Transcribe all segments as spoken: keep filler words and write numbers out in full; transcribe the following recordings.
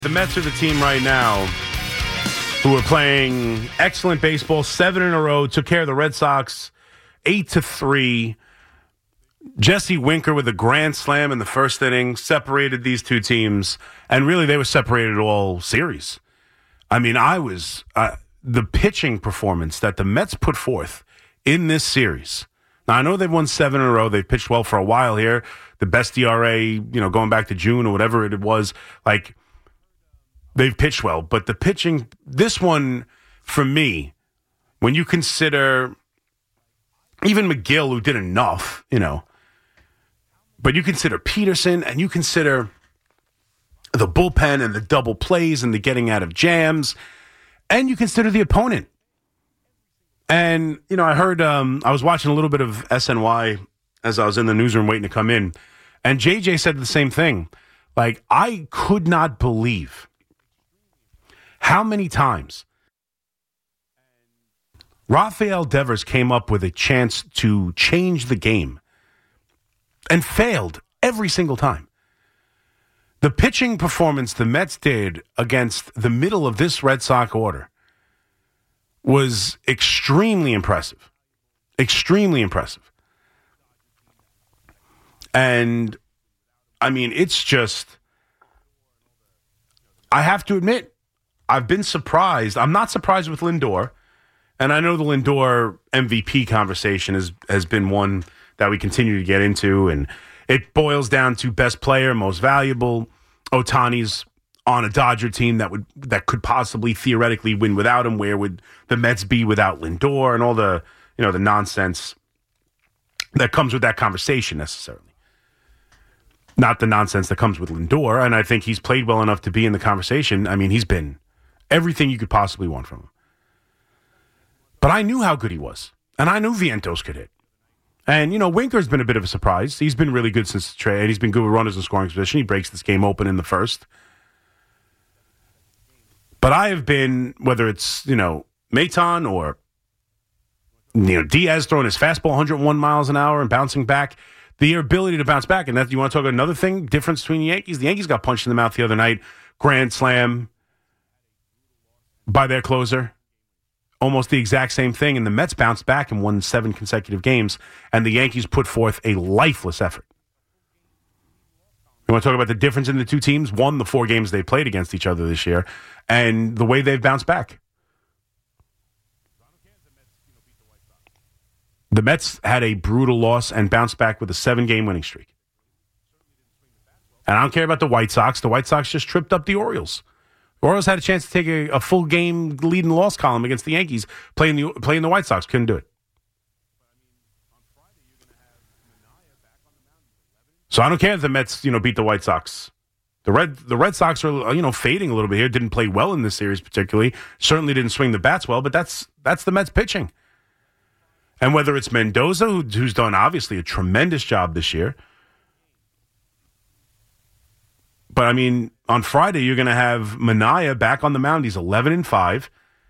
The Mets are the team right now who are playing excellent baseball, seven in a row, took care of the Red Sox, eight to three. Jesse Winker with a grand slam in the first inning separated these two teams, and really they were separated all series. I mean, I was uh, the pitching performance that the Mets put forth in this series. Now, I know they've won seven in a row. They've pitched well for a while here. The best E R A, you know, going back to June or whatever it was, like, they've pitched well, but the pitching, this one, for me, when you consider even McGill, who did enough, you know, but you consider Peterson and you consider the bullpen and the double plays and the getting out of jams, and you consider the opponent. And, you know, I heard, um, I was watching a little bit of S N Y as I was in the newsroom waiting to come in, and J J said the same thing. Like, I could not believe how many times Rafael Devers came up with a chance to change the game and failed every single time. The pitching performance the Mets did against the middle of this Red Sox order was extremely impressive. Extremely impressive. And, I mean, it's just, I have to admit, I've been surprised. I'm not surprised with Lindor. And I know the Lindor M V P conversation has, has been one that we continue to get into. And it boils down to best player, most valuable. Ohtani's on a Dodger team that would that could possibly theoretically win without him. Where would the Mets be without Lindor? And all the, you know, the nonsense that comes with that conversation necessarily. Not the nonsense that comes with Lindor. And I think he's played well enough to be in the conversation. I mean, he's been everything you could possibly want from him. But I knew how good he was. And I knew Vientos could hit. And, you know, Winker's been a bit of a surprise. He's been really good since the trade. He's been good with runners in scoring position. He breaks this game open in the first. But I have been, whether it's, you know, Maton or, you know, Diaz throwing his fastball one hundred one miles an hour and bouncing back, the ability to bounce back. And that, you want to talk about another thing, difference between the Yankees? The Yankees got punched in the mouth the other night. Grand slam by their closer. Almost the exact same thing. And the Mets bounced back and won seven consecutive games. And the Yankees put forth a lifeless effort. You want to talk about the difference in the two teams? One, the four games they played against each other this year. And the way they've bounced back. The Mets had a brutal loss and bounced back with a seven-game winning streak. And I don't care about the White Sox. The White Sox just tripped up the Orioles. The Orioles had a chance to take a, a full game lead and loss column against the Yankees, playing the playing the White Sox. Couldn't do it. So I don't care if the Mets, you know, beat the White Sox. The Red the Red Sox are, you know, fading a little bit here. Didn't play well in this series particularly. Certainly didn't swing the bats well, but that's that's the Mets pitching. And whether it's Mendoza, who, who's done obviously a tremendous job this year. But, I mean, on Friday, you're going to have Manaea back on the mound. He's eleven and five.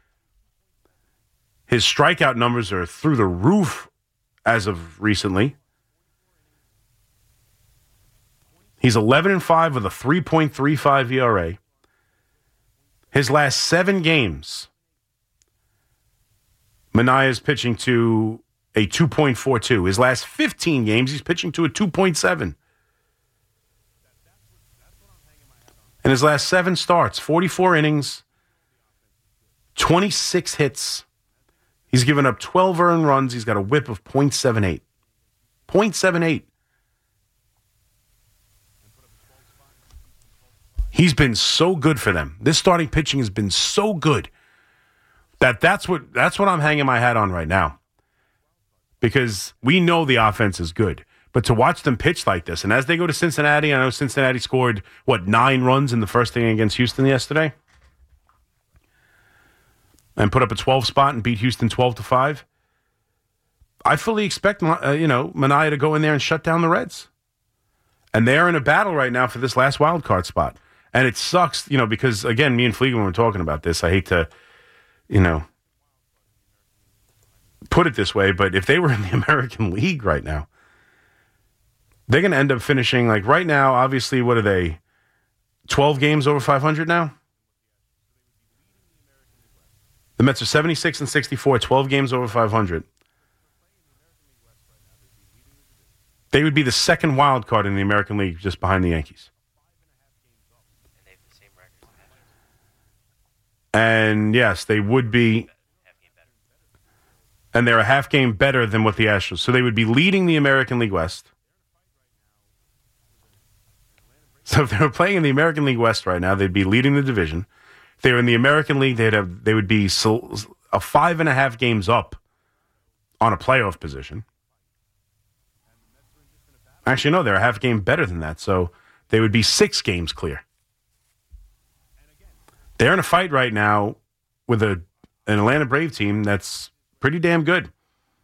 His strikeout numbers are through the roof as of recently. He's eleven and five with a three point three five E R A. His last seven games, Manaea is pitching to a two point four two. His last fifteen games, he's pitching to a two point seven. In his last seven starts, forty-four innings, twenty-six hits. He's given up twelve earned runs. He's got a whip of point seven eight. point seven eight. He's been so good for them. This starting pitching has been so good that that's what that's what I'm hanging my hat on right now. Because we know the offense is good. But to watch them pitch like this, and as they go to Cincinnati, I know Cincinnati scored, what, nine runs in the first inning against Houston yesterday? And put up a twelve spot and beat Houston twelve to five. I fully expect, uh, you know, Manaea to go in there and shut down the Reds. And they're in a battle right now for this last wild card spot. And it sucks, you know, because, again, me and Fleegan were talking about this. I hate to, you know, put it this way, but if they were in the American League right now, they're going to end up finishing, like, right now, obviously, what are they? twelve games over five hundred now. The Mets are seventy-six and sixty-four, twelve games over five hundred. They would be the second wild card in the American League, just behind the Yankees. And they have the same record. And yes, they would be. And they're a half game better than what the Astros. So they would be leading the American League West. So if they were playing in the American League West right now, they'd be leading the division. If they were in the American League, they'd have they would be so, a five and a half games up on a playoff position. Actually, no, they're a half game better than that. So they would be six games clear. They're in a fight right now with a an Atlanta Brave team that's pretty damn good.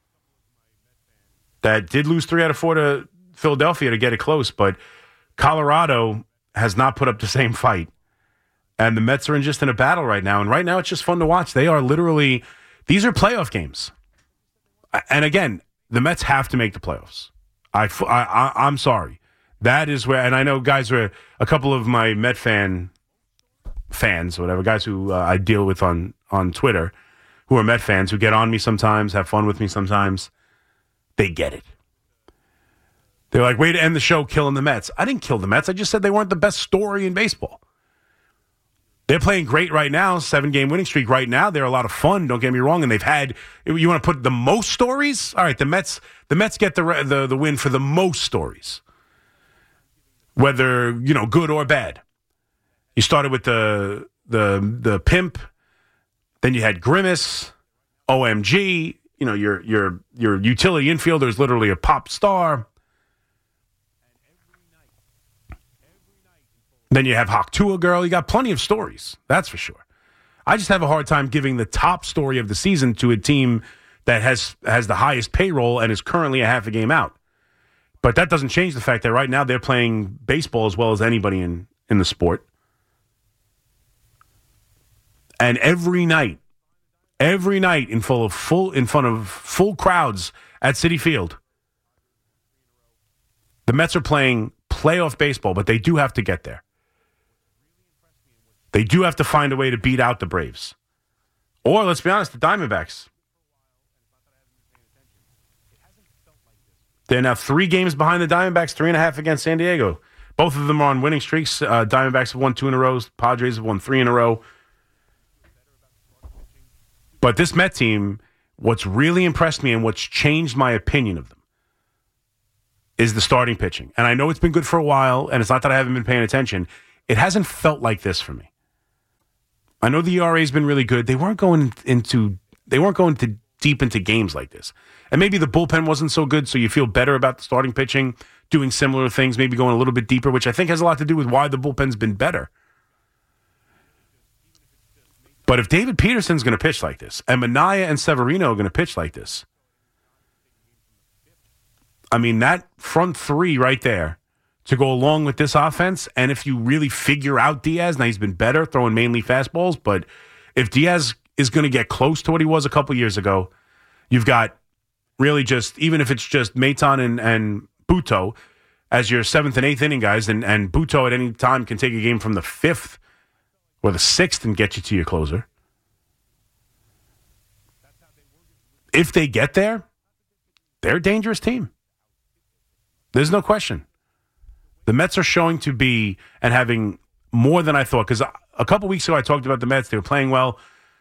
That did lose three out of four to Philadelphia to get it close, but Colorado has not put up the same fight. And the Mets are in just in a battle right now. And right now it's just fun to watch. They are literally, these are playoff games. And again, the Mets have to make the playoffs. I, I, I'm sorry. That is where, and I know guys are, a couple of my Met fan fans, whatever, guys who uh, I deal with on, on Twitter, who are Met fans, who get on me sometimes, have fun with me sometimes, they get it. They're like, way to end the show killing the Mets. I didn't kill the Mets. I just said they weren't the best story in baseball. They're playing great right now, seven-game winning streak right now. They're a lot of fun, don't get me wrong, and they've had, you want to put the most stories? All right, the Mets the Mets get the the, the win for the most stories, whether, you know, good or bad. You started with the the the pimp, then you had Grimace, O M G, you know, your your your utility infielder is literally a pop star. Then you have Hawk-Tua Girl. You got plenty of stories, that's for sure. I just have a hard time giving the top story of the season to a team that has has the highest payroll and is currently a half a game out. But that doesn't change the fact that right now they're playing baseball as well as anybody in, in the sport. And every night, every night in full of full in front of full crowds at Citi Field, the Mets are playing playoff baseball, but they do have to get there. They do have to find a way to beat out the Braves. Or, let's be honest, the Diamondbacks. They're now three games behind the Diamondbacks, three and a half against San Diego. Both of them are on winning streaks. Uh, Diamondbacks have won two in a row. Padres have won three in a row. But this Met team, what's really impressed me and what's changed my opinion of them is the starting pitching. And I know it's been good for a while, and it's not that I haven't been paying attention. It hasn't felt like this for me. I know the E R A's been really good. They weren't going into they weren't going to deep into games like this. And maybe the bullpen wasn't so good, so you feel better about the starting pitching, doing similar things, maybe going a little bit deeper, which I think has a lot to do with why the bullpen's been better. But if David Peterson's going to pitch like this, and Minaya and Severino are going to pitch like this, I mean, that front three right there to go along with this offense, and if you really figure out Diaz, now he's been better throwing mainly fastballs, but if Diaz is going to get close to what he was a couple years ago, you've got really just, even if it's just Maton and, and Buto as your seventh and eighth inning guys, and, and Buto at any time can take a game from the fifth or the sixth and get you to your closer. If they get there, they're a dangerous team. There's no question. The Mets are showing to be and having more than I thought. Because a couple weeks ago I talked about the Mets. They were playing well.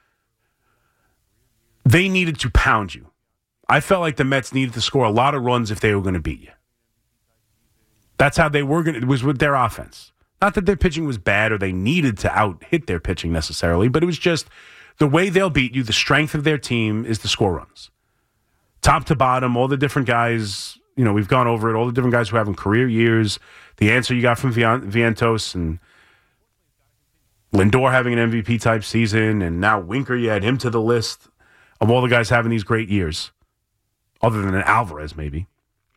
They needed to pound you. I felt like the Mets needed to score a lot of runs if they were going to beat you. That's how they were going to, it was with their offense. Not that their pitching was bad or they needed to out-hit their pitching necessarily, but it was just the way they'll beat you, the strength of their team is the score runs. Top to bottom, all the different guys, you know, we've gone over it, all the different guys who are having career years, the answer you got from Vientos and Lindor having an M V P type season, and now Winker, you add him to the list of all the guys having these great years, other than an Alvarez maybe.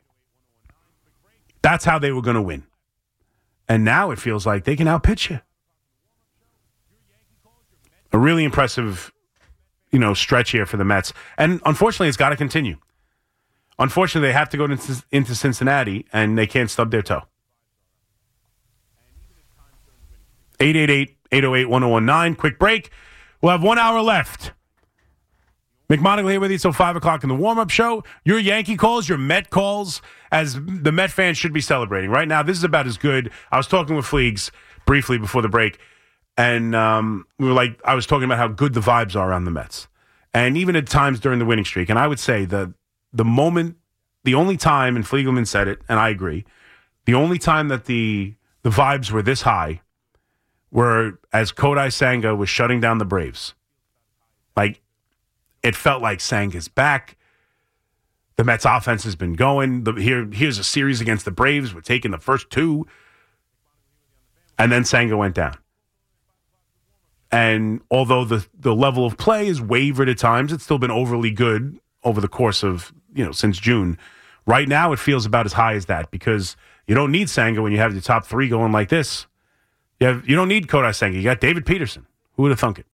That's how they were going to win. And now it feels like they can outpitch you. A really impressive, you know, stretch here for the Mets. And unfortunately, it's got to continue. Unfortunately, they have to go into, into Cincinnati, and they can't stub their toe. eight eight eight, eight oh eight, one oh one nine. Quick break. We'll have one hour left. McMonagle here with you till five o'clock in the warm-up show. Your Yankee calls, your Met calls, as the Met fans should be celebrating. Right now, this is about as good. I was talking with Fleegs briefly before the break, and um, we were like, I was talking about how good the vibes are on the Mets. And even at times during the winning streak, and I would say the the moment, the only time, and Fliegelman said it, and I agree, the only time that the the vibes were this high were as Kodai Senga was shutting down the Braves. Like, it felt like Senga's back. The Mets offense has been going. The, here, here's a series against the Braves. We're taking the first two. And then Senga went down. And although the, the level of play is wavered at times, it's still been overly good over the course of, you know, since June. Right now, it feels about as high as that because you don't need Senga when you have your top three going like this. You have, you don't need Kodai Senga. You got David Peterson. Who would have thunk it?